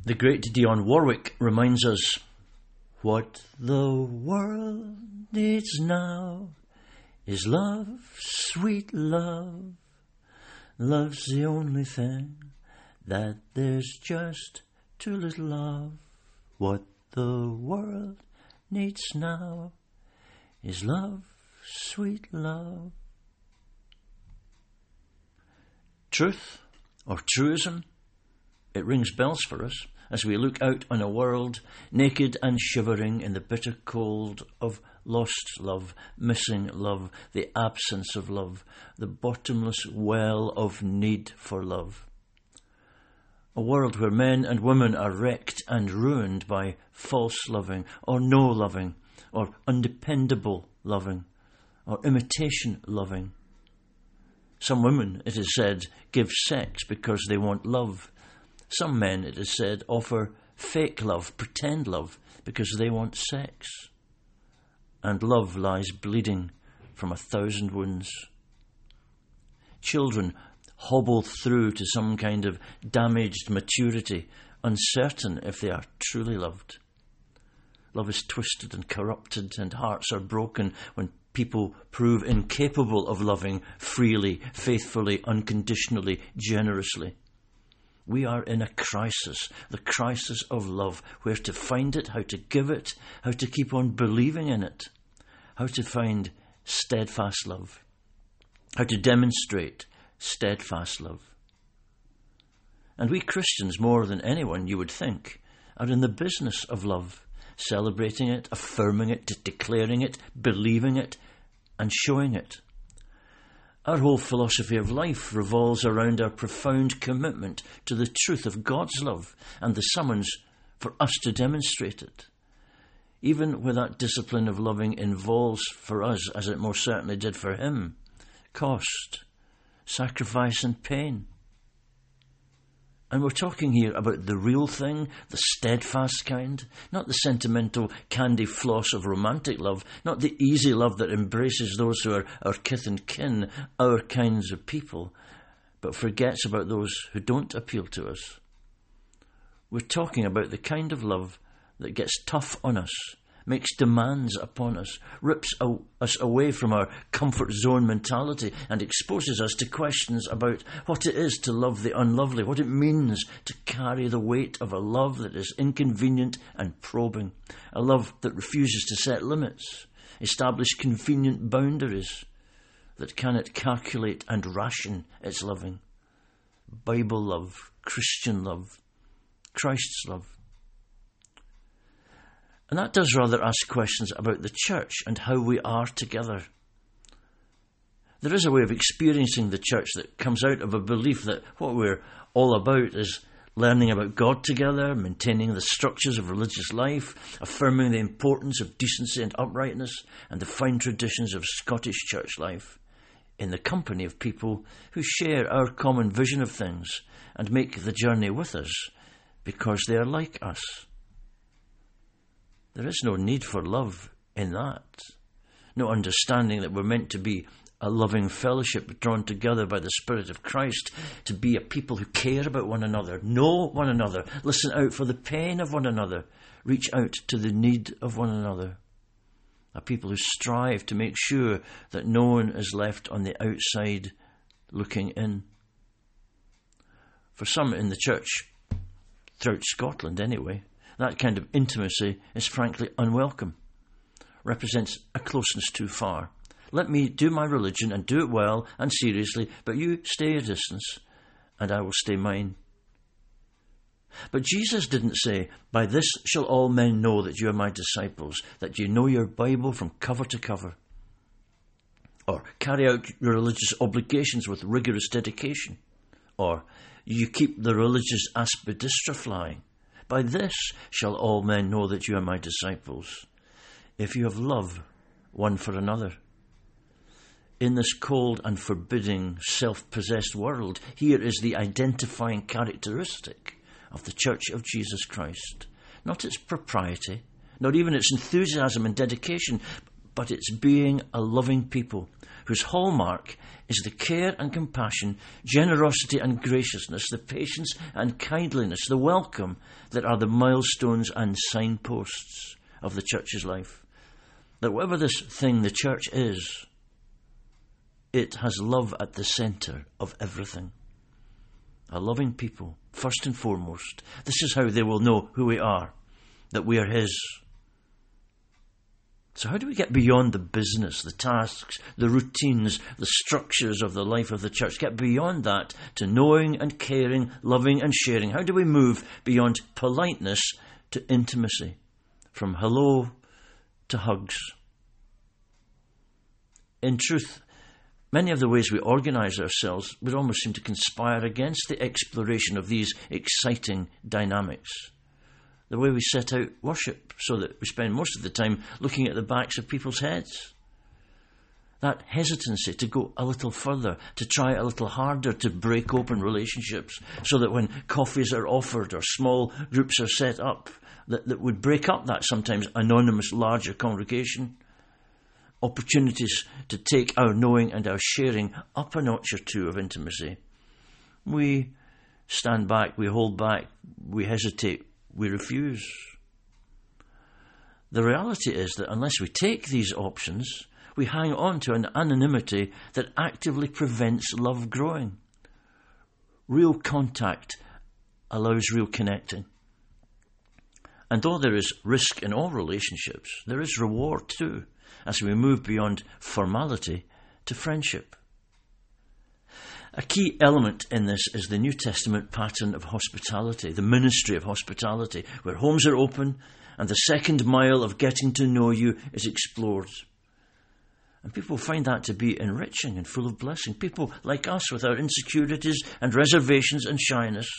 The great Dionne Warwick reminds us, what the world needs now is love, sweet love. Love's the only thing that there's just too little of. What the world needs now is love, sweet love. Truth or truism, it rings bells for us as we look out on a world naked and shivering in the bitter cold of lost love, missing love, the absence of love, the bottomless well of need for love. A world where men and women are wrecked and ruined by false loving, or no loving, or undependable loving, or imitation loving. Some women, it is said, give sex because they want love. Some men, it is said, offer fake love, pretend love, because they want sex. And love lies bleeding from 1,000 wounds. Children hobble through to some kind of damaged maturity, uncertain if they are truly loved. Love is twisted and corrupted, and hearts are broken when people prove incapable of loving freely, faithfully, unconditionally, generously. We are in a crisis, the crisis of love, where to find it, how to give it, how to keep on believing in it, how to find steadfast love, how to demonstrate steadfast love. And we Christians, more than anyone you would think, are in the business of love, celebrating it, affirming it, declaring it, believing it, and showing it. Our whole philosophy of life revolves around our profound commitment to the truth of God's love and the summons for us to demonstrate it. Even where that discipline of loving involves for us, as it most certainly did for him, cost, sacrifice and pain. And we're talking here about the real thing, the steadfast kind, not the sentimental candy floss of romantic love, not the easy love that embraces those who are our kith and kin, our kinds of people, but forgets about those who don't appeal to us. We're talking about the kind of love that gets tough on us, makes demands upon us, rips us away from our comfort zone mentality and exposes us to questions about what it is to love the unlovely, what it means to carry the weight of a love that is inconvenient and probing, a love that refuses to set limits, establish convenient boundaries, that cannot calculate and ration its loving. Bible love, Christian love, Christ's love. And that does rather ask questions about the church and how we are together. There is a way of experiencing the church that comes out of a belief that what we're all about is learning about God together, maintaining the structures of religious life, affirming the importance of decency and uprightness, and the fine traditions of Scottish church life, in the company of people who share our common vision of things and make the journey with us because they are like us. There is no need for love in that. No understanding that we're meant to be a loving fellowship drawn together by the Spirit of Christ, to be a people who care about one another, know one another, listen out for the pain of one another, reach out to the need of one another. A people who strive to make sure that no one is left on the outside looking in. For some in the church, throughout Scotland anyway, that kind of intimacy is frankly unwelcome, represents a closeness too far. Let me do my religion and do it well and seriously, but you stay a distance and I will stay mine. But Jesus didn't say, "By this shall all men know that you are my disciples, that you know your Bible from cover to cover," or carry out your religious obligations with rigorous dedication, or you keep the religious aspidistra flying. By this shall all men know that you are my disciples, if you have love one for another. In this cold and forbidding, self-possessed world, here is the identifying characteristic of the Church of Jesus Christ. Not its propriety, not even its enthusiasm and dedication, but its being a loving people whose hallmark is the care and compassion, generosity and graciousness, the patience and kindliness, the welcome that are the milestones and signposts of the church's life. That whatever this thing the church is, it has love at the centre of everything. A loving people, first and foremost. This is how they will know who we are, that we are His. So how do we get beyond the business, the tasks, the routines, the structures of the life of the church? Get beyond that to knowing and caring, loving and sharing. How do we move beyond politeness to intimacy? From hello to hugs. In truth, many of the ways we organise ourselves would almost seem to conspire against the exploration of these exciting dynamics. The way we set out worship, so that we spend most of the time looking at the backs of people's heads. That hesitancy to go a little further, to try a little harder, to break open relationships, so that when coffees are offered or small groups are set up, that would break up that sometimes anonymous larger congregation. Opportunities to take our knowing and our sharing up a notch or two of intimacy. We stand back, we hold back, we hesitate, we refuse. The reality is that unless we take these options, we hang on to an anonymity that actively prevents love growing. Real contact allows real connecting. And though there is risk in all relationships, there is reward too, as we move beyond formality to friendship. A key element in this is the New Testament pattern of hospitality, the ministry of hospitality, where homes are open and the second mile of getting to know you is explored. And people find that to be enriching and full of blessing. People like us with our insecurities and reservations and shyness.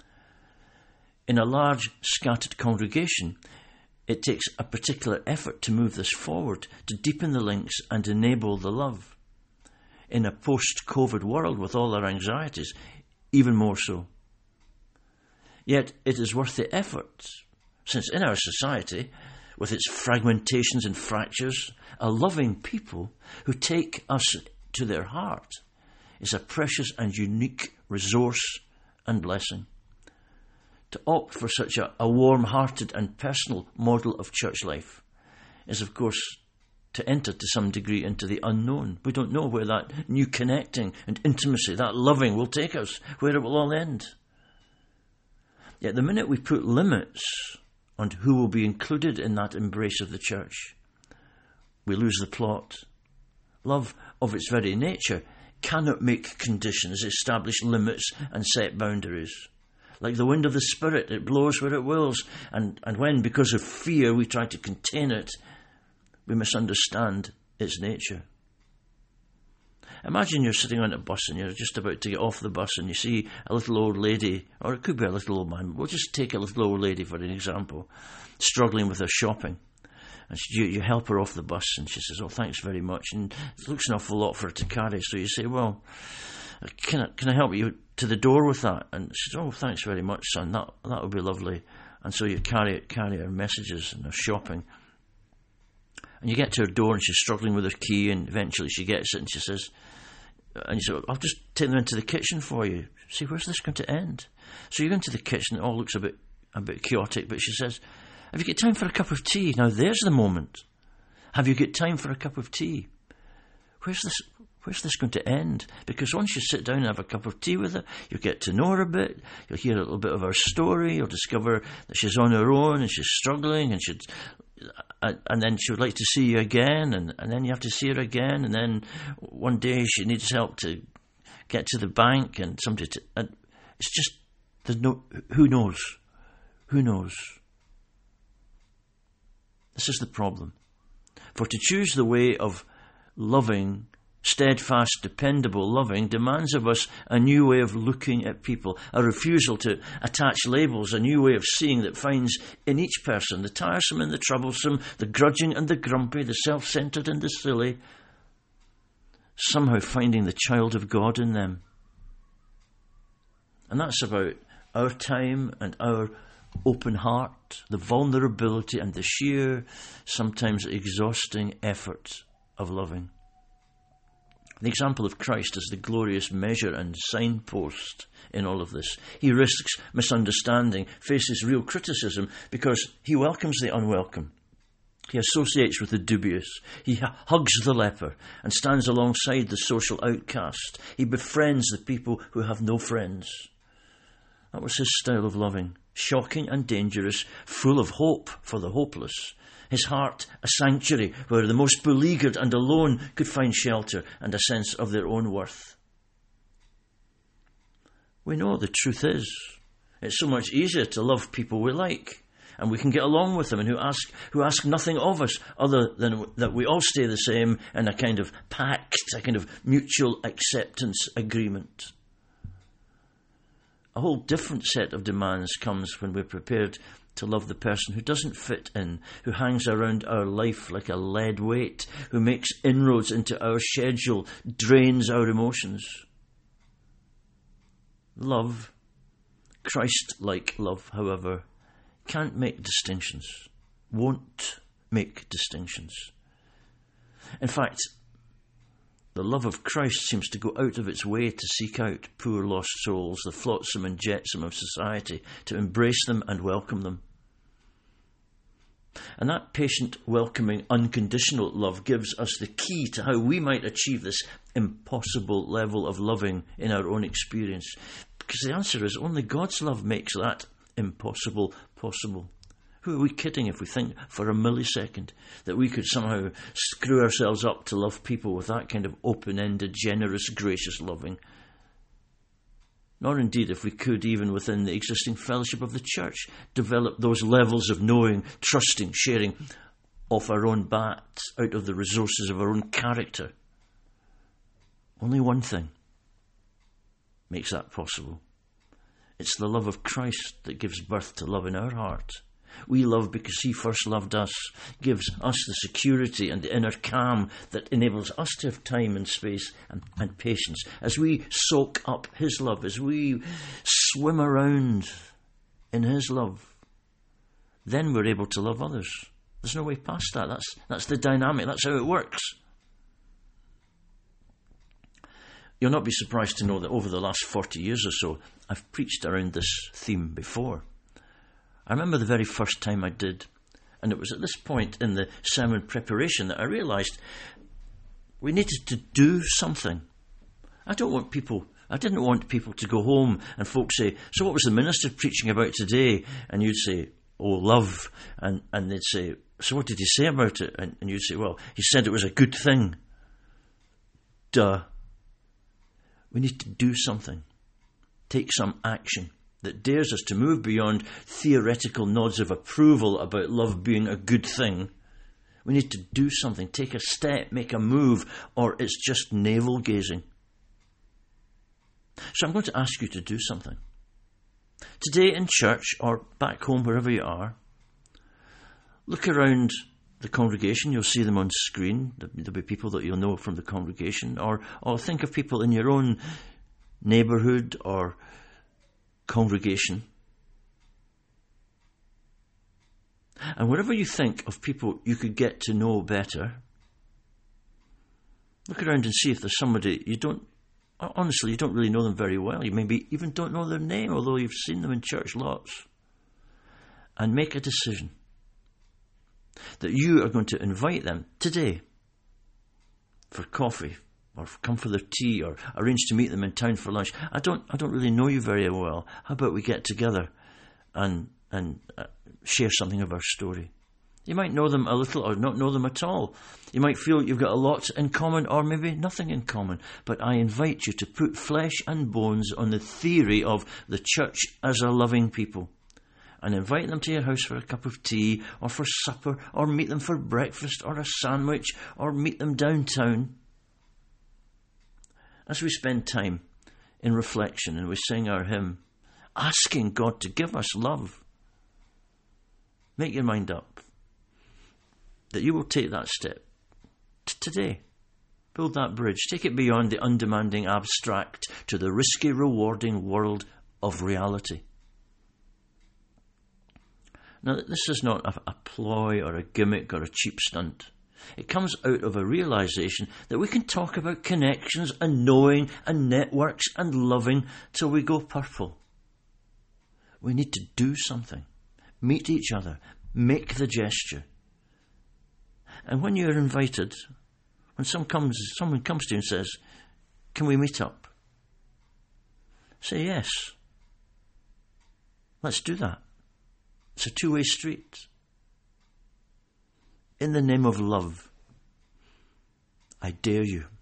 In a large scattered congregation, it takes a particular effort to move this forward, to deepen the links and enable the love. In a post-COVID world with all our anxieties, even more so. Yet it is worth the effort, since in our society, with its fragmentations and fractures, a loving people who take us to their heart is a precious and unique resource and blessing. To opt for such a warm-hearted and personal model of church life is, of course, to enter to some degree into the unknown. We don't know where that new connecting and intimacy, that loving will take us, where it will all end. Yet the minute we put limits on who will be included in that embrace of the church, we lose the plot. Love, of its very nature, cannot make conditions, establish limits and set boundaries. Like the wind of the Spirit, it blows where it wills. And when, because of fear, we try to contain it, we misunderstand its nature. Imagine you're sitting on a bus and you're just about to get off the bus and you see a little old lady, or it could be a little old man, we'll just take a little old lady for an example, struggling with her shopping. And you help her off the bus and she says, "Oh, thanks very much." And it looks an awful lot for her to carry. So you say, "Well, can I help you to the door with that?" And she says, "Oh, thanks very much, son. That would be lovely." And so you carry her messages and her shopping. And you get to her door and she's struggling with her key, and eventually she gets it and she says, and you say, "I'll just take them into the kitchen for you." See, where's this going to end? So you go into the kitchen, it all looks a bit chaotic, but she says, "Have you got time for a cup of tea?" Now there's the moment. Have you got time for a cup of tea? Where's this going to end? Because once you sit down and have a cup of tea with her, you'll get to know her a bit, you'll hear a little bit of her story, you'll discover that she's on her own and she's struggling, and then she would like to see you again, and then you have to see her again, and then one day she needs help to get to the bank, and it's just, who knows? Who knows? This is the problem. For to choose the way of loving, steadfast, dependable loving demands of us a new way of looking at people, a refusal to attach labels, a new way of seeing that finds in each person the tiresome and the troublesome, the grudging and the grumpy, the self-centred and the silly, somehow finding the child of God in them. And that's about our time and our open heart, the vulnerability and the sheer, sometimes exhausting effort of loving. The example of Christ is the glorious measure and signpost in all of this. He risks misunderstanding, faces real criticism, because he welcomes the unwelcome. He associates with the dubious. He hugs the leper and stands alongside the social outcast. He befriends the people who have no friends. That was his style of loving. Shocking and dangerous, full of hope for the hopeless. His heart a sanctuary where the most beleaguered and alone could find shelter and a sense of their own worth. We know the truth is, it's so much easier to love people we like, and we can get along with them, and who ask nothing of us other than that we all stay the same in a kind of pact, a kind of mutual acceptance agreement. A whole different set of demands comes when we're prepared to love the person who doesn't fit in, who hangs around our life like a lead weight, who makes inroads into our schedule, drains our emotions. Love, Christ-like love, however, can't make distinctions, won't make distinctions. In fact, the love of Christ seems to go out of its way to seek out poor lost souls, the flotsam and jetsam of society, to embrace them and welcome them. And that patient, welcoming, unconditional love gives us the key to how we might achieve this impossible level of loving in our own experience. Because the answer is only God's love makes that impossible possible. Who are we kidding if we think for a millisecond that we could somehow screw ourselves up to love people with that kind of open-ended, generous, gracious loving? Nor indeed if we could, even within the existing fellowship of the church, develop those levels of knowing, trusting, sharing off our own bat, out of the resources of our own character. Only one thing makes that possible. It's the love of Christ that gives birth to love in our heart. We love because he first loved us, gives us the security and the inner calm that enables us to have time and space and patience as we soak up his love, as we swim around in his love. Then we're able to love others. There's no way past that. That's the dynamic. That's how it works. You'll not be surprised to know that over the last 40 years or so, I've preached around this theme before. I remember the very first time I did, and it was at this point in the sermon preparation that I realised we needed to do something. I didn't want people to go home and folks say, so what was the minister preaching about today? And you'd say, oh, love. And they'd say, so what did he say about it? And you'd say, well, he said it was a good thing. Duh. We need to do something. Take some action that dares us to move beyond theoretical nods of approval about love being a good thing. We need to do something, take a step, make a move, or it's just navel-gazing. So I'm going to ask you to do something. Today in church, or back home, wherever you are, look around the congregation. You'll see them on screen. There'll be people that you'll know from the congregation, or think of people in your own neighbourhood or congregation. And wherever you think of people you could get to know better, look around and see if there's somebody you don't really know them very well. You maybe even don't know their name, although you've seen them in church lots. And make a decision that you are going to invite them today for coffee, or come for their tea, or arrange to meet them in town for lunch. I don't really know you very well. How about we get together and share something of our story? You might know them a little or not know them at all. You might feel you've got a lot in common or maybe nothing in common. But I invite you to put flesh and bones on the theory of the church as a loving people, and invite them to your house for a cup of tea or for supper, or meet them for breakfast or a sandwich, or meet them downtown. As we spend time in reflection and we sing our hymn, asking God to give us love, make your mind up that you will take that step today. Build that bridge. Take it beyond the undemanding abstract to the risky, rewarding world of reality. Now, this is not a ploy or a gimmick or a cheap stunt. It comes out of a realisation that we can talk about connections and knowing and networks and loving till we go purple. We need to do something. Meet each other. Make the gesture. And when you're invited, when someone comes to you and says, "Can we meet up?" say yes. Let's do that. It's a two-way street. In the name of love, I dare you